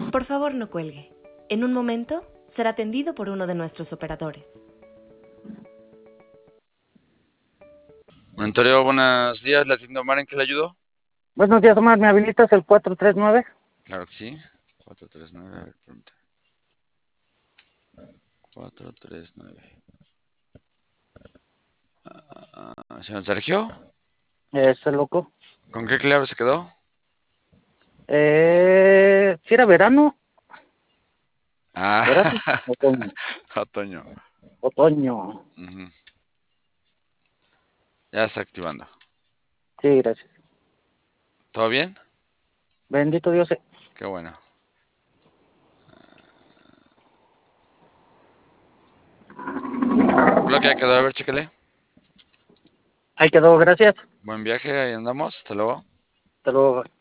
Por favor, no cuelgue. En un momento será atendido por uno de nuestros operadores. Monitorio, buenos días. ¿La atiendo Omar? ¿En qué le ayudo? Buenos días, Omar. ¿Me habilitas el 439? Claro que sí. 439, a ver, permítame. 439. Señor Sergio, Ese loco. ¿con qué clave se quedó? Si era verano, Ah, verano, otoño, otoño. otoño. Ujú. Ya está activando. Sí, gracias. ¿Todo bien? Bendito Dios. Qué bueno. Bloque ya quedó, a ver, chéquele. Ahí quedó, gracias. Buen viaje, ahí andamos. Hasta luego. Hasta luego.